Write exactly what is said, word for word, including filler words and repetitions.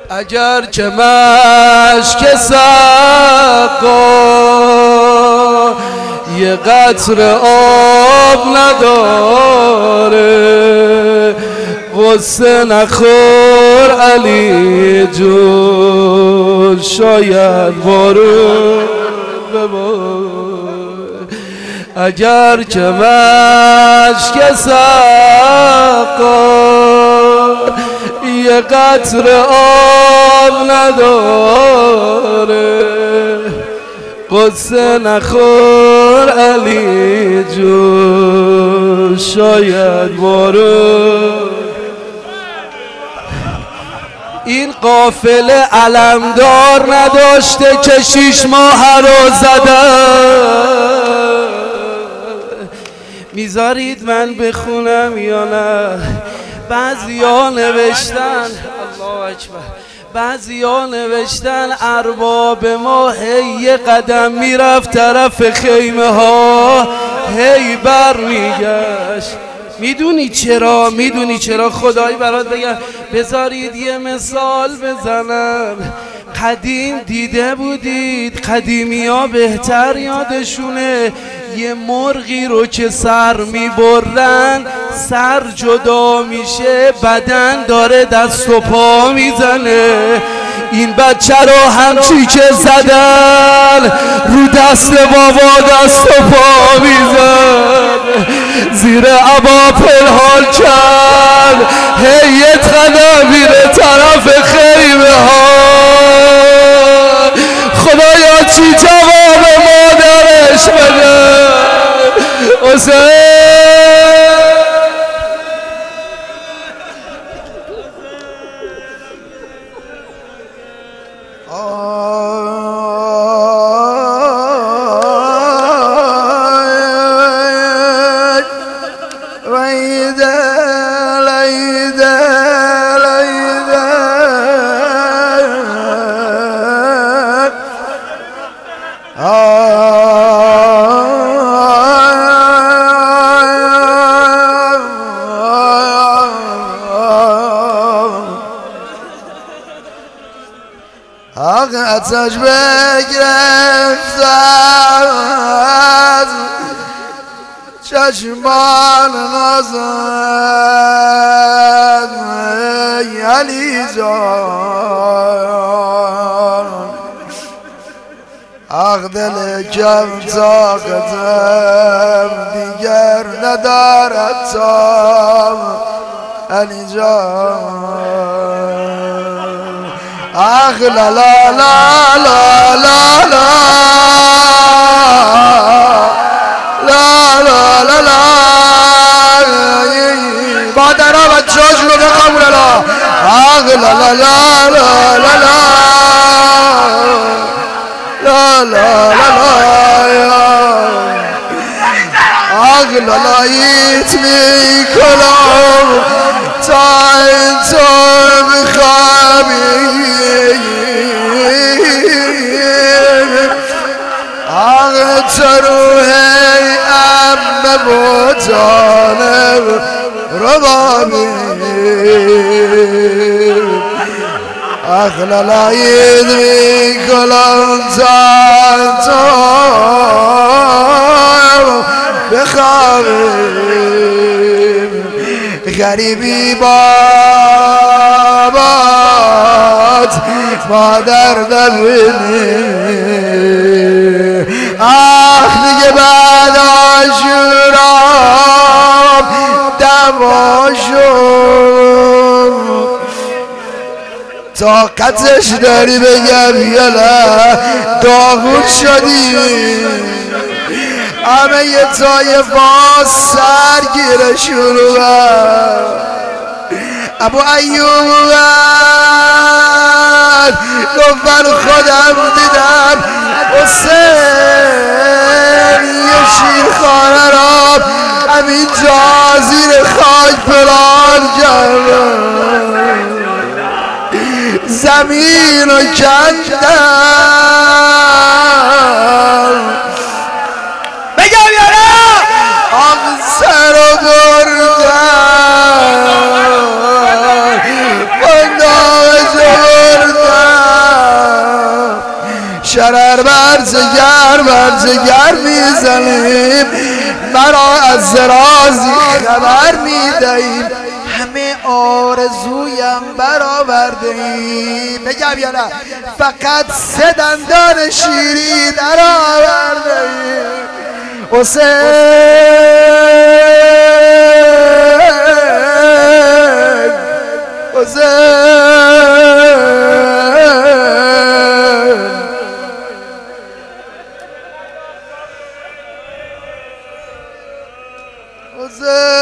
اگر که مشک سقا یه قطره آب نداره، غصه نخور علی جون، شاید بارون ببار. اگر که مشک سقا یه قطره آب نداره، قصه نخور علی جون، شاید بارون. این قافله علمدار نداشته که شیش ماه رو زدن. میذارید من بخونم یا نه؟ بعضیا نوشتن الله اکبر، بعضیا نوشتن ارباب ما هی یه قدم میرفت طرف خیمه ها، هی بر میگشت. میدونی چرا؟ میدونی چرا؟ خدایی برات بگم، بذارید یه مثال بزنم. قدیم دیده بودید، قدیمی ها بهتر یادشونه، یه مرغی رو که سر میبرن سر جدا میشه، بدن داره دست و پا میزنه. این بچه رو همچی که زدن رو دست بابا دست و پا میزن، زیر عبا پنهان کرد، هی یه قدم میره طرف خیمه ها. خدایا چی جواب مادرش بده؟ حسین حقیقتش بگرفتم چشمان نازم علی جان، حق دل کم طاقتم دیگر ندارد تام علی جان. آخ لا لا لا لا لا لا لا لا لا لا مادرها بچه‌هاشون رو بخوابون لا. آخ لا لا لا لا لا لا لا لا لا آخ لا لا ایت میکنم تا اینطور بخوابی، روحي أما بوتانب رضامي أخلى لا يدري كل أنسان بخابي غريبي بابات ما درد بني. آخ دیگه بعد عاشورام دماشون طاقتش داری بگم یا نه؟ داغون شدی همه یه طایفا سرگیرشون رو ابو ایوب گفت من خودم دیدم حسین یه شیرخانه را همین جا زیر خاک پلان کرد، زمین رو کندم. بگم یا نه؟ آق سر رو بردم بنداغش رو بردم شهر بر جگر بر جگر میزنیم، مرا از رازی خبر میدهیم، همه آرزویم برآورده ایم. بگم یا نه؟ فقط سه دندان شیری در آورده ایم. حسین حسین حسین